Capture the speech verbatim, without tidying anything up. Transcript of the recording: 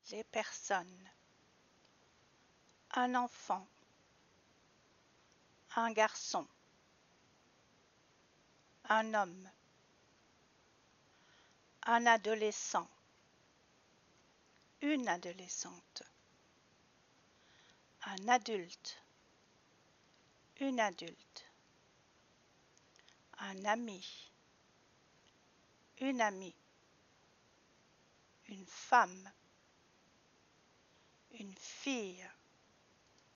les personnes, un enfant, un garçon, un homme, un adolescent, une adolescente, un adulte, une adulte, un ami, une amie, une femme, une fille,